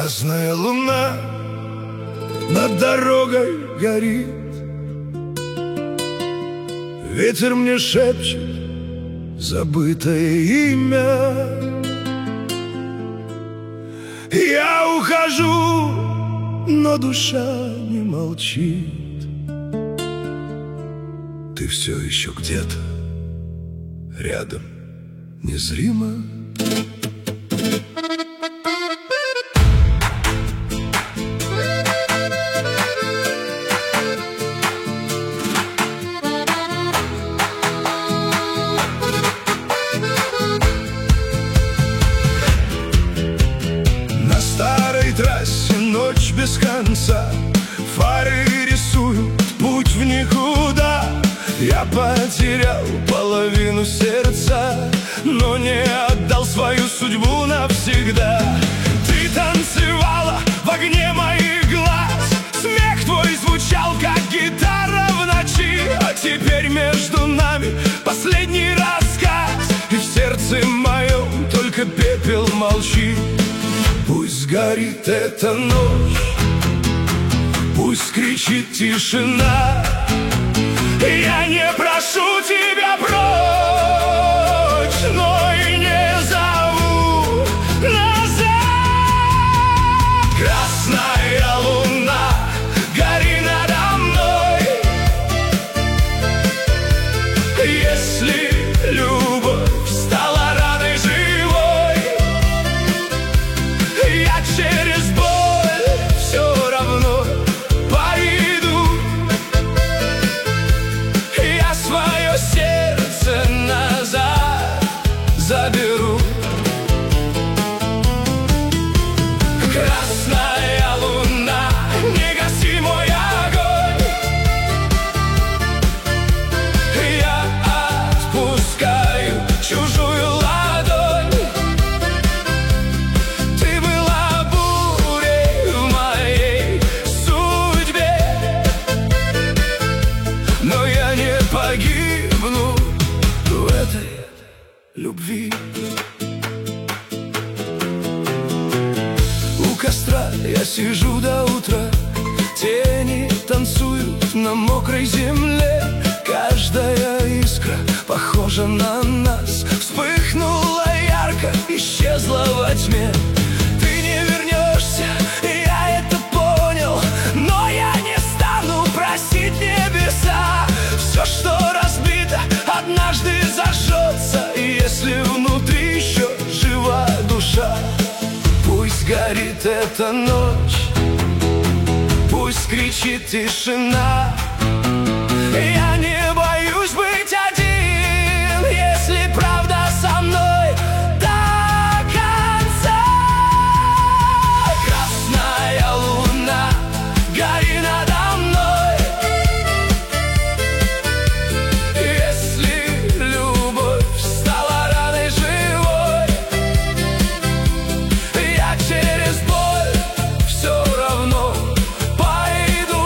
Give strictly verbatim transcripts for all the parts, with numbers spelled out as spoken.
Красная луна над дорогой горит, ветер мне шепчет забытое имя. Я ухожу, но душа не молчит. Ты все еще где-то рядом, незримо. На старой трассе ночь без конца, фары рисуют путь в никуда. Я потерял половину сердца, но не отдал свою судьбу навсегда. Ты танцевала в огне моих глаз, смех твой звучал, как гитара в ночи. А теперь между нами последний рассказ, и в сердце моем только пепел молчит. Пусть горит эта ночь, пусть кричит тишина, я не прошу тебя прочь, но и не зову назад. Красная луна, гори надо мной. Если любовь стала раной живой, я через боль все равно пойду. Я свое сердце назад заберу. Красная луна, не гаси мой огонь. Я отпускаю чужую ладонь. Ты была бурей в моей судьбе, но я не погибну в этой любви. У костра я сижу до утра, тени танцуют на мокрой земле. Каждая искра похожа на нас, вспыхнула ярко, исчезла во тьме. Ты не вернешься, я это понял, но я не стану просить небеса. Все, что разбито, однажды зажжется, и если внутри еще жива душа, пусть горит эта ночь, пусть кричит тишина. Я не боюсь быть один, если правда со мной до конца. Красная луна, гори надо мной. Если любовь стала раной живой, я через боль все равно пойду.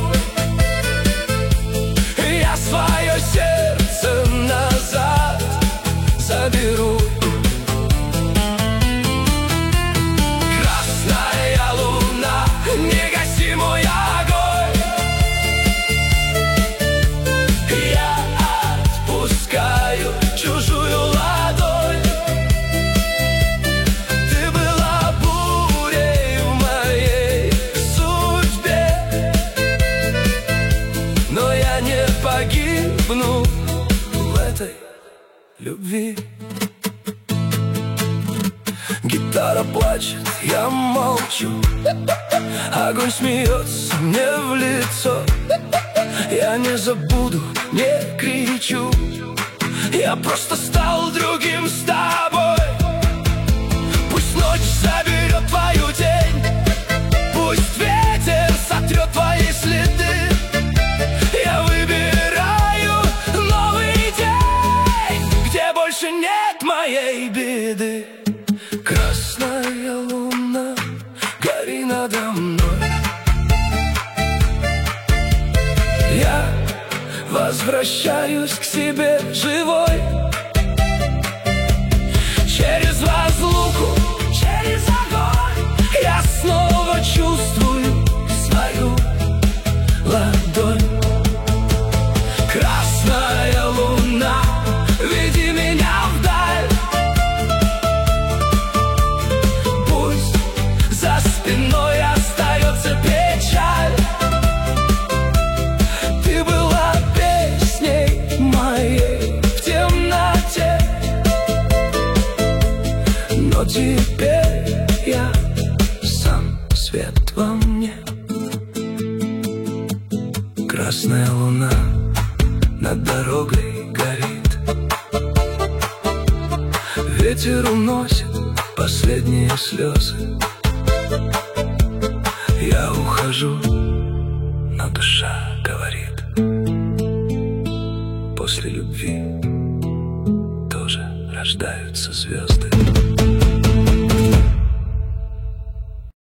Я свое сердце назад заберу. Красная луна, не гаси мой огонь. Я отпускаю чужую ладонь. Ты была бурей в моей судьбе, но я не погибну в этой любви. Гитара плачет, я молчу, огонь смеется мне в лицо. Я не забуду, не кричу, я просто стал другим с тобой. Пусть ночь заберет твою тень, пусть ветер сотрет твои следы. Я выбираю новый день, где больше нет моей беды. Красная луна, гори надо мной. Я возвращаюсь к себе живой. Через разлуку, через огонь я снова ветер уносит последние слезы. Я ухожу, но душа говорит: после любви тоже рождаются звезды.